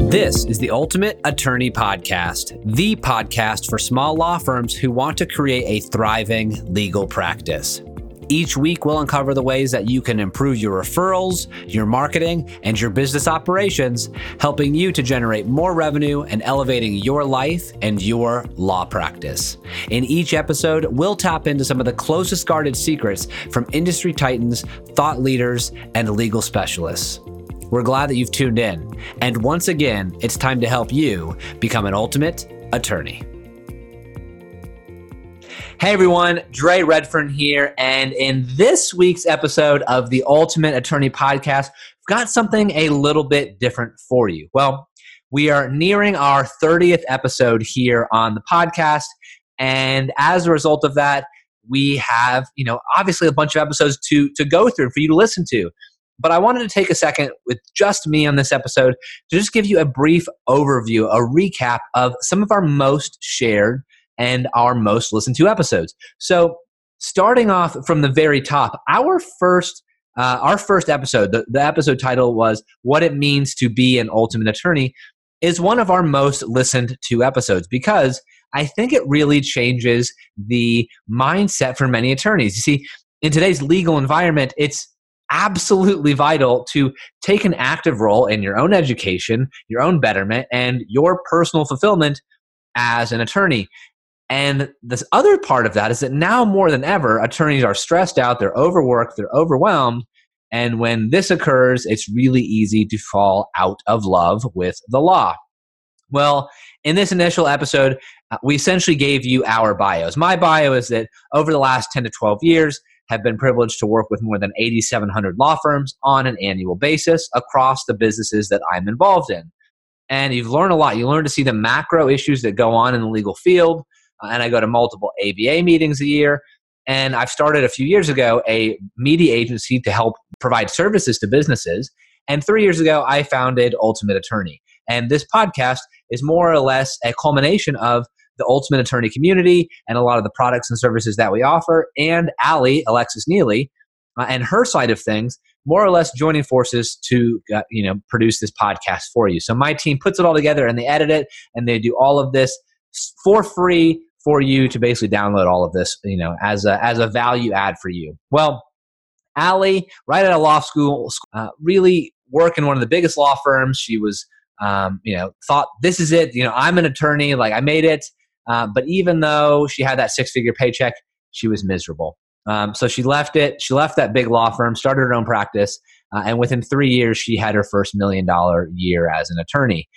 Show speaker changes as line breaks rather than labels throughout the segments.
This is the Ultimate Attorney Podcast, the podcast for small law firms who want to create a thriving legal practice. Each week, we'll uncover the ways that you can improve your referrals, your marketing, and your business operations, helping you to generate more revenue and elevating your life and your law practice. In each episode, we'll tap into some of the closest guarded secrets from industry titans, thought leaders, and legal specialists. We're glad that you've tuned in. And once again, it's time to help you become an ultimate attorney. Hey everyone, Dre Redfern here. And in this week's episode of the Ultimate Attorney Podcast, we've got something a little bit different for you. Well, we are nearing our 30th episode here on the podcast. And as a result of that, we have, obviously a bunch of episodes to go through for you to listen to. But I wanted to take a second with just me on this episode to just give you a brief overview, a recap of some of our most shared and our most listened to episodes. So starting off from the very top, our first episode, the episode title was What It Means to Be an Ultimate Attorney, is one of our most listened to episodes because I think it really changes the mindset for many attorneys. You see, in today's legal environment, it's absolutely vital to take an active role in your own education, your own betterment, and your personal fulfillment as an attorney. And this other part of that is that now more than ever, attorneys are stressed out, they're overworked, they're overwhelmed. And when this occurs, it's really easy to fall out of love with the law. Well, in this initial episode, we essentially gave you our bios. My bio is that over the last 10 to 12 years, have been privileged to work with more than 8,700 law firms on an annual basis across the businesses that I'm involved in. And you've learned a lot. You learn to see the macro issues that go on in the legal field. And I go to multiple ABA meetings a year. And I've started a few years ago a media agency to help provide services to businesses. And 3 years ago, I founded Ultimate Attorney. And this podcast is more or less a culmination of the Ultimate Attorney community and a lot of the products and services that we offer, and Alexis Neely, and her side of things, more or less joining forces to produce this podcast for you. So my team puts it all together and they edit it and they do all of this for free for you to basically download all of this, as a value add for you. Well, Allie, right out of law school, really work in one of the biggest law firms. She was, thought this is it. I'm an attorney. Like I made it. But even though she had that six-figure paycheck, she was miserable. So she left it. She left that big law firm, started her own practice, and within 3 years, she had her first $1 million year as an attorney.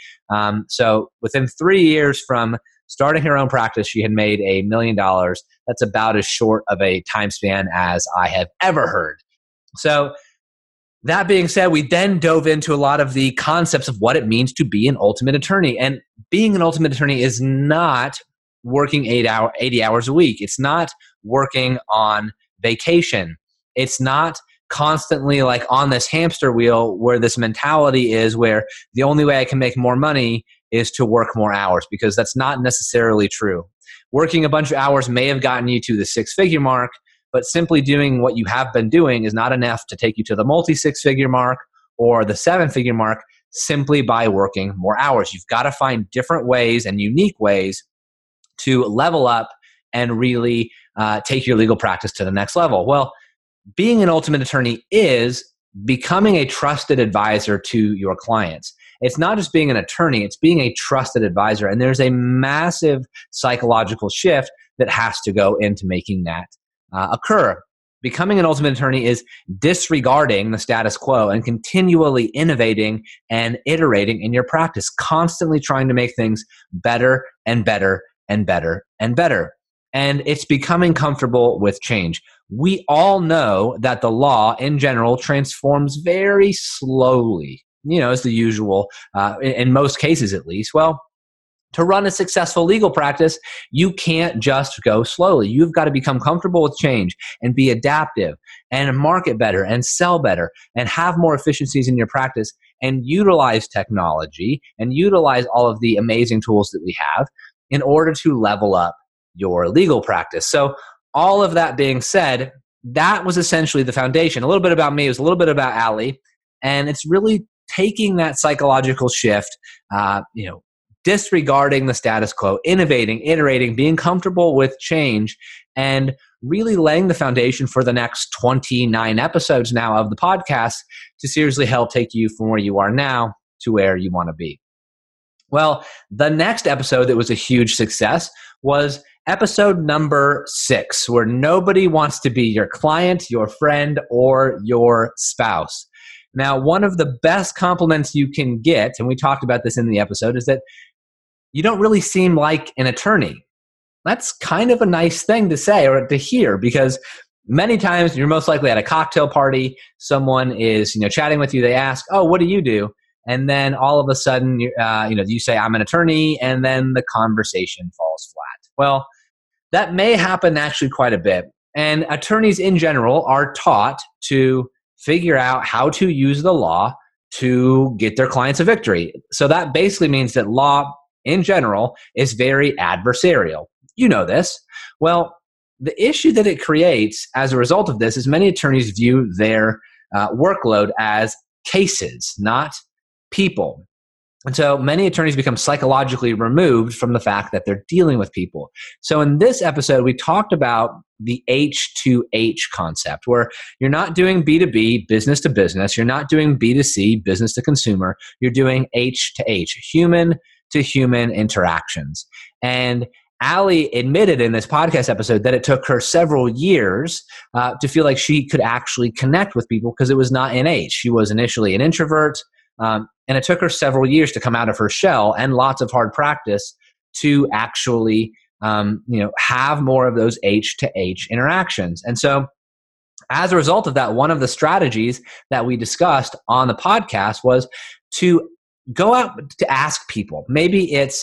So within 3 years from starting her own practice, she had made $1 million. That's about as short of a time span as I have ever heard. So that being said, we then dove into a lot of the concepts of what it means to be an ultimate attorney. And being an ultimate attorney is not working 80 hours a week. It's not working on vacation. It's not constantly like on this hamster wheel where this mentality is where the only way I can make more money is to work more hours, because that's not necessarily true. Working a bunch of hours may have gotten you to the six-figure mark, but simply doing what you have been doing is not enough to take you to the multi-six-figure mark or the seven-figure mark simply by working more hours. You've got to find different ways and unique ways to level up and really take your legal practice to the next level. Well, being an ultimate attorney is becoming a trusted advisor to your clients. It's not just being an attorney, it's being a trusted advisor. And there's a massive psychological shift that has to go into making that occur. Becoming an ultimate attorney is disregarding the status quo and continually innovating and iterating in your practice, constantly trying to make things better and better and better and better. And it's becoming comfortable with change. We all know that the law in general transforms very slowly, as the usual, in most cases at least. Well, to run a successful legal practice, you can't just go slowly. You've got to become comfortable with change and be adaptive and market better and sell better and have more efficiencies in your practice and utilize technology and utilize all of the amazing tools that we have in order to level up your legal practice. So all of that being said, that was essentially the foundation. A little bit about me, it was a little bit about Allie, and it's really taking that psychological shift, disregarding the status quo, innovating, iterating, being comfortable with change, and really laying the foundation for the next 29 episodes now of the podcast to seriously help take you from where you are now to where you want to be. Well, the next episode that was a huge success was episode number 6, where nobody wants to be your client, your friend, or your spouse. Now, one of the best compliments you can get, and we talked about this in the episode, is that you don't really seem like an attorney. That's kind of a nice thing to say or to hear, because many times you're most likely at a cocktail party, someone is chatting with you, they ask, oh, what do you do? And then all of a sudden, you say, I'm an attorney, and then the conversation falls flat. Well, that may happen actually quite a bit. And attorneys in general are taught to figure out how to use the law to get their clients a victory. So that basically means that law in general is very adversarial. You know this. Well, the issue that it creates as a result of this is many attorneys view their workload as cases, not people. And so many attorneys become psychologically removed from the fact that they're dealing with people. So in this episode, we talked about the H2H concept, where you're not doing B2B, business to business. You're not doing B2C, business to consumer. You're doing H to H, human to human interactions. And Allie admitted in this podcast episode that it took her several years to feel like she could actually connect with people because it was not in H. She was initially an introvert. And it took her several years to come out of her shell and lots of hard practice to actually, have more of those H to H interactions. And so as a result of that, one of the strategies that we discussed on the podcast was to go out to ask people. Maybe it's,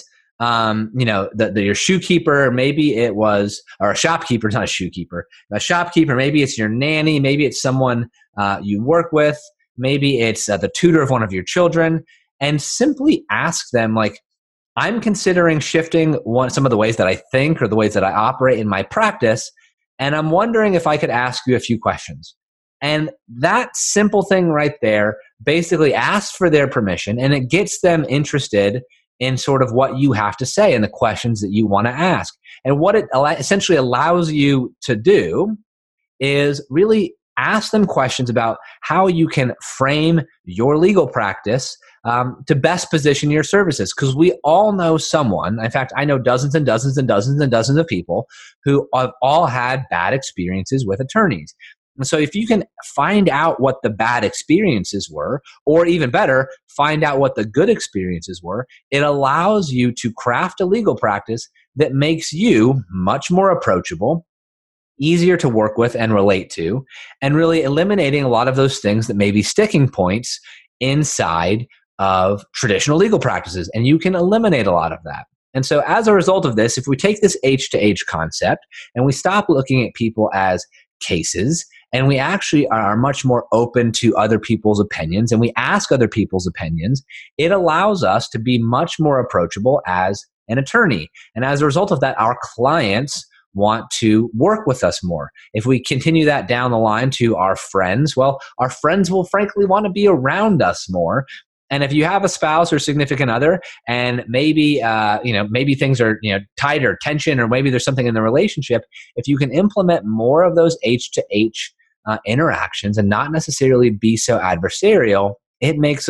your shoekeeper, maybe it was, or a shopkeeper, not a shoekeeper, a shopkeeper, maybe it's your nanny, maybe it's someone you work with. Maybe it's the tutor of one of your children, and simply ask them, like, I'm considering shifting some of the ways that I think or the ways that I operate in my practice, and I'm wondering if I could ask you a few questions. And that simple thing right there basically asks for their permission, and it gets them interested in sort of what you have to say and the questions that you want to ask. And what it essentially allows you to do is really ask them questions about how you can frame your legal practice to best position your services. Because we all know someone, in fact, I know dozens and dozens and dozens and dozens of people who have all had bad experiences with attorneys. And so if you can find out what the bad experiences were, or even better, find out what the good experiences were, it allows you to craft a legal practice that makes you much more approachable, easier to work with and relate to, and really eliminating a lot of those things that may be sticking points inside of traditional legal practices. And you can eliminate a lot of that. And so as a result of this, if we take this H to H concept and we stop looking at people as cases, and we actually are much more open to other people's opinions, and we ask other people's opinions, it allows us to be much more approachable as an attorney. And as a result of that, our clients want to work with us more. If we continue that down the line to our friends, well, our friends will frankly want to be around us more. And if you have a spouse or significant other, and maybe maybe things are tight or tension, or maybe there's something in the relationship, if you can implement more of those H to H interactions and not necessarily be so adversarial, it makes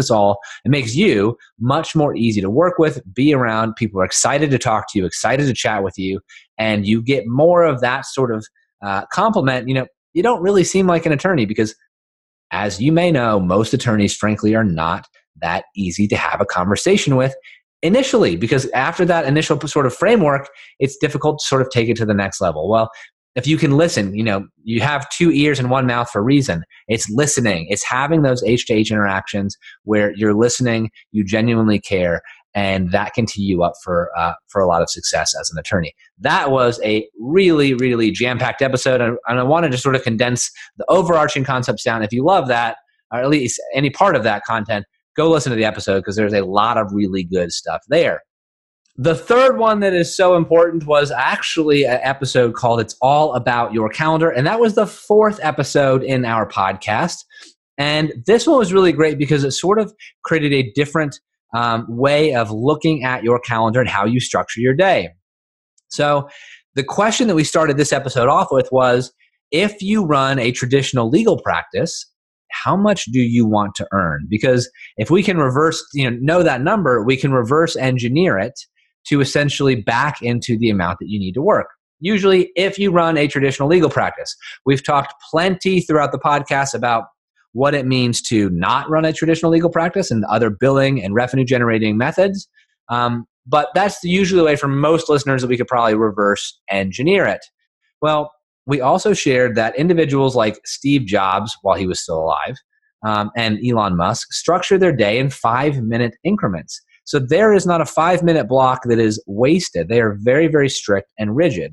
you much more easy to work with, be around. People are excited to talk to you, excited to chat with you, and you get more of that sort of compliment. You don't really seem like an attorney because, as you may know, most attorneys, frankly, are not that easy to have a conversation with initially, because after that initial sort of framework, it's difficult to sort of take it to the next level. Well, if you can listen, you have 2 ears and 1 mouth for a reason. It's listening. It's having those H to H interactions where you're listening, you genuinely care, and that can tee you up for a lot of success as an attorney. That was a really, really jam-packed episode, and I wanted to sort of condense the overarching concepts down. If you love that, or at least any part of that content, go listen to the episode because there's a lot of really good stuff there. The third one that is so important was actually an episode called It's All About Your Calendar, and that was the 4th episode in our podcast. And this one was really great because it sort of created a different way of looking at your calendar and how you structure your day. So the question that we started this episode off with was, if you run a traditional legal practice, how much do you want to earn? Because if we can know that number, we can reverse engineer it to essentially back into the amount that you need to work. Usually, if you run a traditional legal practice, we've talked plenty throughout the podcast about what it means to not run a traditional legal practice and other billing and revenue generating methods. But that's usually the way for most listeners that we could probably reverse engineer it. Well, we also shared that individuals like Steve Jobs, while he was still alive, and Elon Musk structure their day in 5-minute increments. So there is not a 5-minute block that is wasted. They are very, very strict and rigid.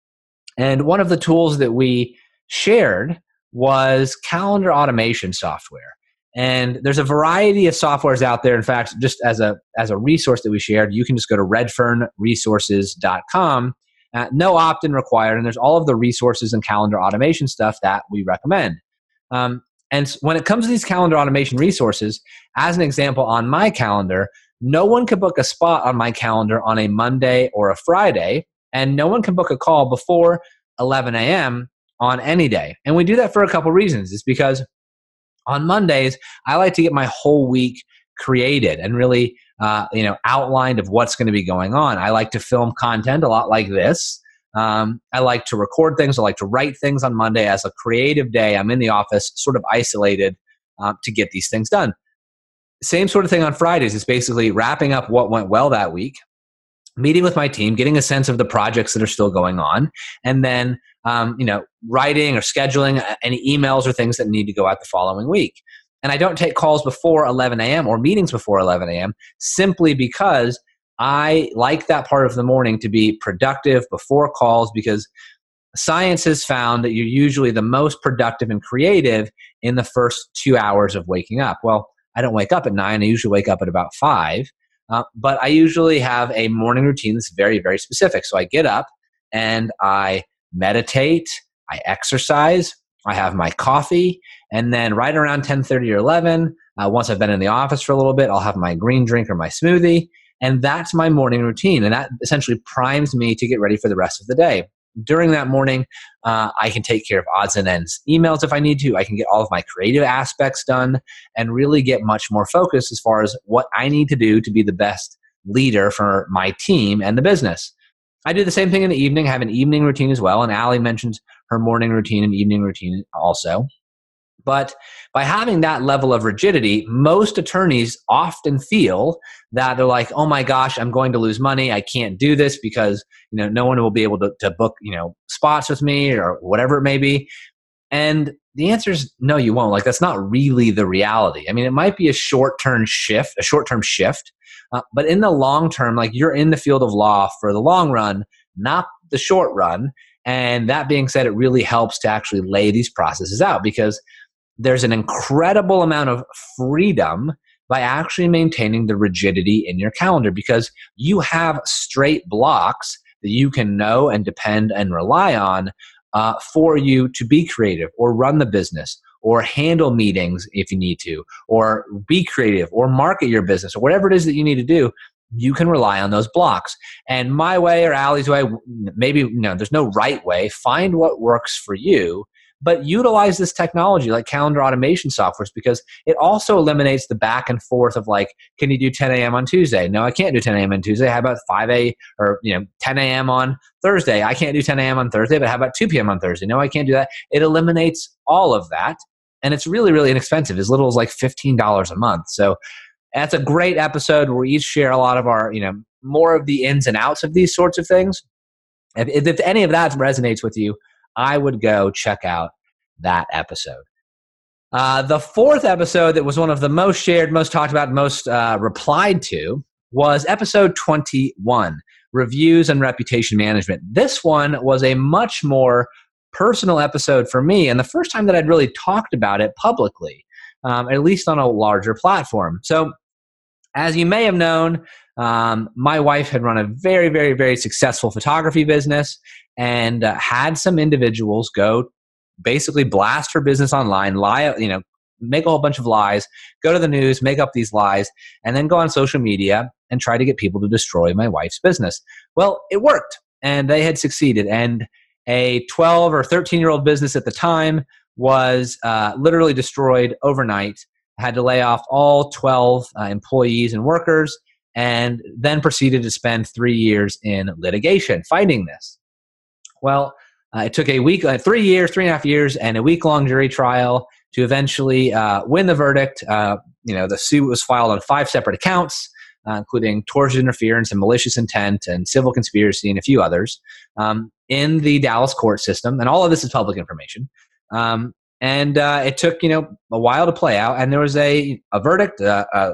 And one of the tools that we shared was calendar automation software. And there's a variety of softwares out there. In fact, just as a resource that we shared, you can just go to redfernresources.com. No opt-in required, and there's all of the resources and calendar automation stuff that we recommend. And when it comes to these calendar automation resources, as an example, on my calendar, no one can book a spot on my calendar on a Monday or a Friday, and no one can book a call before 11 a.m. on any day. And we do that for a couple reasons. It's because on Mondays, I like to get my whole week created and really outlined of what's going to be going on. I like to film content a lot like this. I like to record things. I like to write things on Monday as a creative day. I'm in the office, sort of isolated to get these things done. Same sort of thing on Fridays. It's basically wrapping up what went well that week, meeting with my team, getting a sense of the projects that are still going on, and then writing or scheduling any emails or things that need to go out the following week. And I don't take calls before 11 a.m. or meetings before 11 a.m. simply because I like that part of the morning to be productive before calls, because science has found that you're usually the most productive and creative in the first 2 hours of waking up. Well, I don't wake up at 9. I usually wake up at about 5. But I usually have a morning routine that's very, very specific. So I get up and I meditate, I exercise, I have my coffee, and then right around 10:30 or 11, once I've been in the office for a little bit, I'll have my green drink or my smoothie, and that's my morning routine. And that essentially primes me to get ready for the rest of the day. During that morning, I can take care of odds and ends emails if I need to. I can get all of my creative aspects done and really get much more focused as far as what I need to do to be the best leader for my team and the business. I do the same thing in the evening, have an evening routine as well. And Allie mentioned her morning routine and evening routine also. But by having that level of rigidity, most attorneys often feel that they're like, oh my gosh, I'm going to lose money. I can't do this because no one will be able to book spots with me or whatever it may be. And the answer is no, you won't. Like, that's not really the reality. I mean, it might be a short-term shift, but in the long term, like, you're in the field of law for the long run, not the short run. And that being said, it really helps to actually lay these processes out, because there's an incredible amount of freedom by actually maintaining the rigidity in your calendar, because you have straight blocks that you can know and depend and rely on for you to be creative or run the business or handle meetings if you need to, or be creative or market your business or whatever it is that you need to do. You can rely on those blocks. And my way or Allie's way, maybe there's no right way. Find what works for you, but utilize this technology like calendar automation softwares, because it also eliminates the back and forth of like, can you do 10 a.m. on Tuesday? No, I can't do 10 a.m. on Tuesday. How about 5 a.m. or 10 a.m. on Thursday? I can't do 10 a.m. on Thursday, but how about 2 p.m. on Thursday? No, I can't do that. It eliminates all of that. And it's really, really inexpensive, as little as like $15 a month. So that's a great episode where we each share a lot of our, more of the ins and outs of these sorts of things. If any of that resonates with you, I would go check out that episode. The fourth episode that was one of the most shared, most talked about, most replied to was episode 21, Reviews and Reputation Management. This one was a much more personal episode for me, and the first time that I'd really talked about it publicly, at least on a larger platform. So as you may have known, my wife had run a very, very, very successful photography business and had some individuals go basically blast her business online, make a whole bunch of lies, go to the news, make up these lies, and then go on social media and try to get people to destroy my wife's business. Well, it worked, and they had succeeded. And a 12 or 13-year-old business at the time was literally destroyed overnight, had to lay off all 12 employees and workers, and then proceeded to spend 3 years in litigation fighting this. Well, it took 3 years, 3.5 years, and a week-long jury trial to eventually win the verdict. The suit was filed on 5 separate accounts, including tortious interference and malicious intent and civil conspiracy and a few others, in the Dallas court system. And all of this is public information. It took a while to play out, and there was a verdict,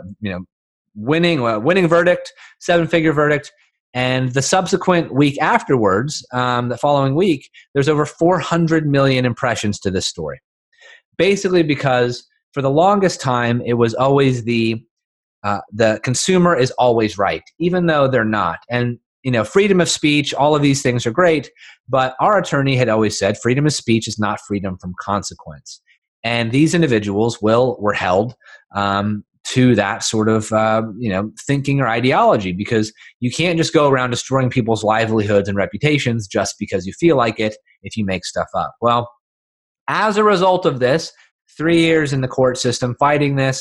winning verdict, 7-figure verdict. And the subsequent week afterwards, the following week, there's over 400 million impressions to this story. Basically because for the longest time, it was always the consumer is always right, even though they're not. And, freedom of speech, all of these things are great, but our attorney had always said freedom of speech is not freedom from consequence. And these individuals were held to that sort of thinking or ideology, because you can't just go around destroying people's livelihoods and reputations just because you feel like it if you make stuff up. Well, as a result of this, 3 years in the court system fighting this,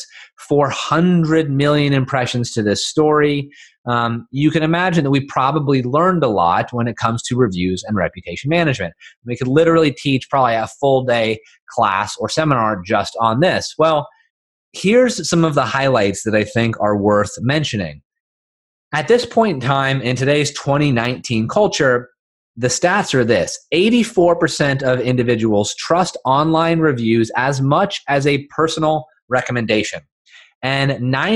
400 million impressions to this story, you can imagine that we probably learned a lot when it comes to reviews and reputation management. We could literally teach probably a full day class or seminar just on this. Well, here's some of the highlights that I think are worth mentioning. At this point in time, in today's 2019 culture, the stats are this: 84% of individuals trust online reviews as much as a personal recommendation. And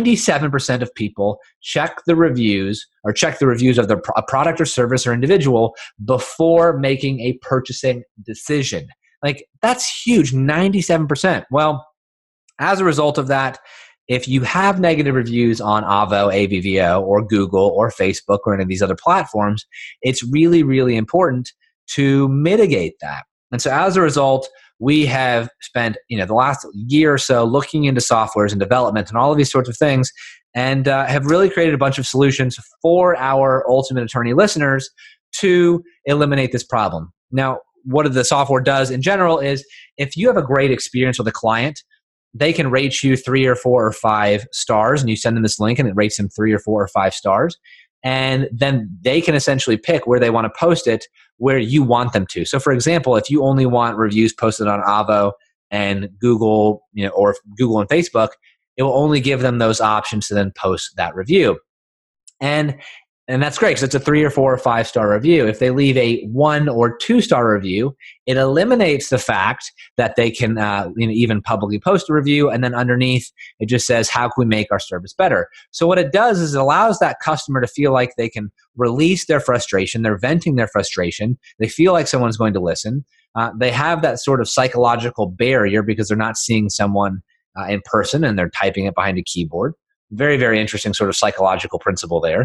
97% of people check the reviews of their product or service or individual before making a purchasing decision. Like, that's huge, 97%. Well, as a result of that, if you have negative reviews on Avvo, AVVO, or Google, or Facebook, or any of these other platforms, it's really, really important to mitigate that. And so as a result, we have spent the last year or so looking into softwares and development and all of these sorts of things, and have really created a bunch of solutions for our Ultimate Attorney listeners to eliminate this problem. Now, what the software does in general is, if you have a great experience with a client, they can rate you 3 or 4 or 5 stars, and you send them this link and it rates them 3 or 4 or 5 stars. And then they can essentially pick where they want to post it, where you want them to. So for example, if you only want reviews posted on Avvo and Google, or Google and Facebook, it will only give them those options to then post that review. And that's great because it's a 3 or 4 or 5 star review. If they leave a 1 or 2 star review, it eliminates the fact that they can even publicly post a review, and then underneath it just says, how can we make our service better? So what it does is it allows that customer to feel like they can release their frustration. They're venting their frustration. They feel like someone's going to listen. They have that sort of psychological barrier because they're not seeing someone in person, and they're typing it behind a keyboard. Very, very interesting sort of psychological principle there.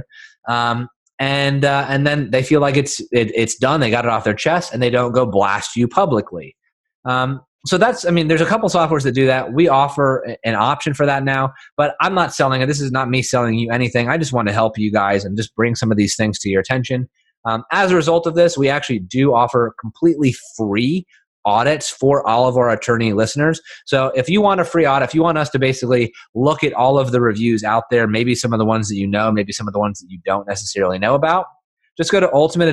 And then they feel like it's done. They got it off their chest, and they don't go blast you publicly. So there's a couple softwares that do that. We offer an option for that now, but I'm not selling it. This is not me selling you anything. I just want to help you guys and just bring some of these things to your attention. As a result of this, we actually do offer completely free audits for all of our attorney listeners. So if you want a free audit, if you want us to basically look at all of the reviews out there, maybe some of the ones that you know, maybe some of the ones that you don't necessarily know about, just go to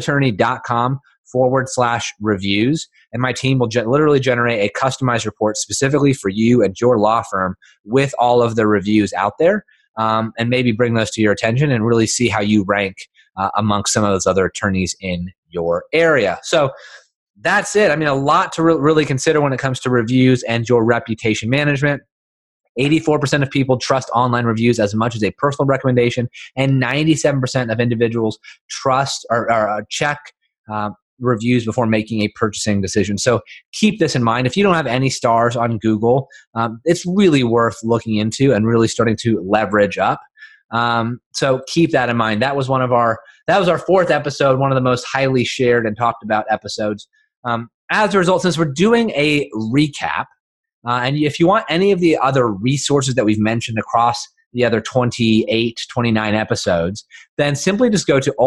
ultimateattorney.com/reviews, and my team will literally generate a customized report specifically for you and your law firm with all of the reviews out there, and maybe bring those to your attention and really see how you rank amongst some of those other attorneys in your area. So that's it. A lot to really consider when it comes to reviews and your reputation management. 84% of people trust online reviews as much as a personal recommendation, and 97% of individuals trust or check reviews before making a purchasing decision. So keep this in mind. If you don't have any stars on Google, it's really worth looking into and really starting to leverage up. So keep that in mind. That was our 4th episode, one of the most highly shared and talked about episodes. As a result, since we're doing a recap, And if you want any of the other resources that we've mentioned across the other 28, 29 episodes, then simply just go to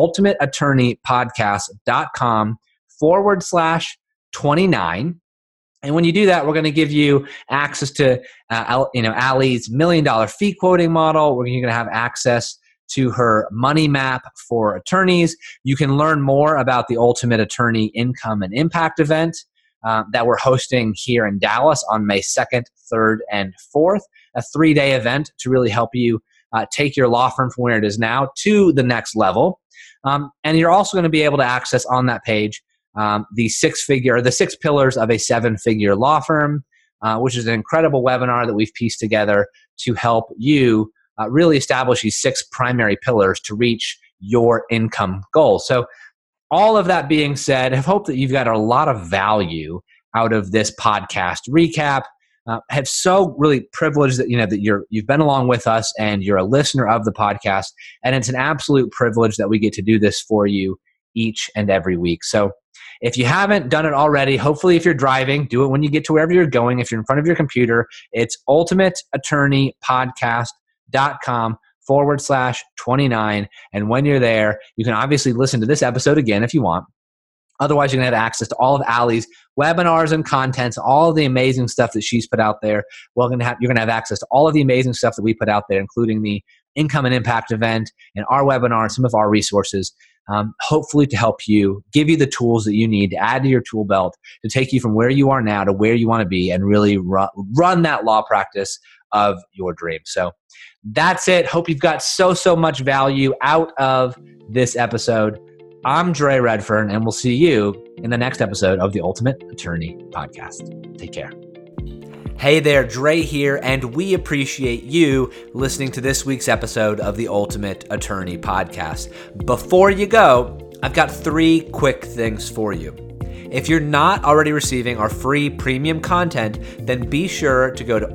ultimateattorneypodcast.com/29. And when you do that, we're going to give you access to Allie's $1 million fee quoting model. You're going to have access to her money map for attorneys. You can learn more about the Ultimate Attorney Income and Impact event that we're hosting here in Dallas on May 2nd, 3rd, and 4th, a 3-day event to really help you take your law firm from where it is now to the next level. And you're also going to be able to access on that page the 6 pillars of a 7-figure law firm, which is an incredible webinar that we've pieced together to help you really establish these 6 primary pillars to reach your income goals. So all of that being said, I hope that you've got a lot of value out of this podcast recap. Have so really privileged that that you've been along with us and you're a listener of the podcast, and it's an absolute privilege that we get to do this for you each and every week. So if you haven't done it already, hopefully if you're driving, do it when you get to wherever you're going. If you're in front of your computer, it's ultimateattorneypodcast.com/29. And when you're there, you can obviously listen to this episode again if you want. Otherwise, you're going to have access to all of Allie's webinars and contents, all of the amazing stuff that she's put out there. You're going to have access to all of the amazing stuff that we put out there, including the Income and Impact event and our webinar, some of our resources, hopefully to help you, give you the tools that you need to add to your tool belt to take you from where you are now to where you want to be and really run that law practice of your dreams. So that's it. Hope you've got so much value out of this episode. I'm Dre Redfern, and we'll see you in the next episode of the Ultimate Attorney Podcast. Take care. Hey there, Dre here, and we appreciate you listening to this week's episode of the Ultimate Attorney Podcast. Before you go, I've got 3 quick things for you. If you're not already receiving our free premium content, then be sure to go to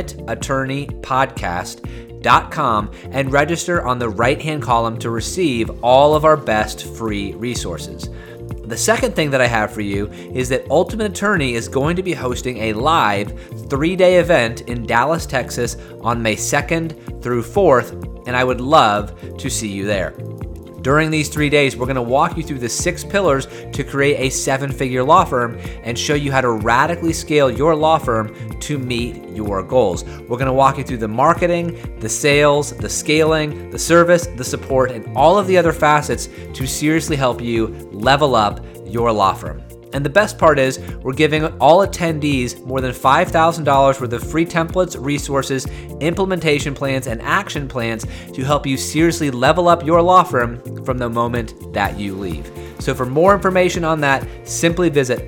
ultimateattorneypodcast.com and register on the right-hand column to receive all of our best free resources. The second thing that I have for you is that Ultimate Attorney is going to be hosting a live 3-day event in Dallas, Texas on May 2nd through 4th, and I would love to see you there. During these 3 days, we're going to walk you through the 6 pillars to create a 7-figure law firm and show you how to radically scale your law firm to meet your goals. We're going to walk you through the marketing, the sales, the scaling, the service, the support, and all of the other facets to seriously help you level up your law firm. And the best part is we're giving all attendees more than $5,000 worth of free templates, resources, implementation plans, and action plans to help you seriously level up your law firm from the moment that you leave. So for more information on that, simply visit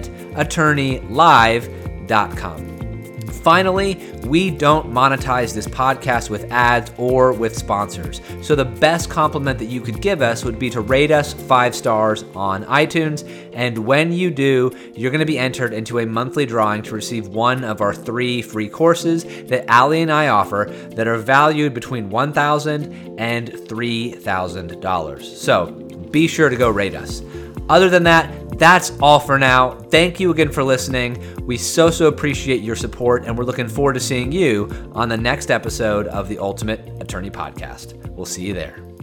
ultimateattorneylive.com. Finally, we don't monetize this podcast with ads or with sponsors. So the best compliment that you could give us would be to rate us 5 stars on iTunes. And when you do, you're going to be entered into a monthly drawing to receive one of our 3 free courses that Allie and I offer that are valued between $1,000 and $3,000. So be sure to go rate us. Other than that, that's all for now. Thank you again for listening. We so appreciate your support, and we're looking forward to seeing you on the next episode of the Ultimate Attorney Podcast. We'll see you there.